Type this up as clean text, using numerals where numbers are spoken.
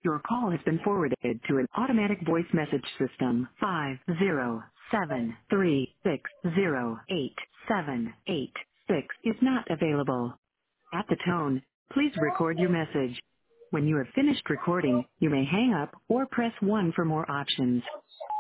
Your call has been forwarded to an automatic voice message system. 50736087886 is not available. At the tone, please record your message. When you have finished recording, you may hang up or press 1 for more options.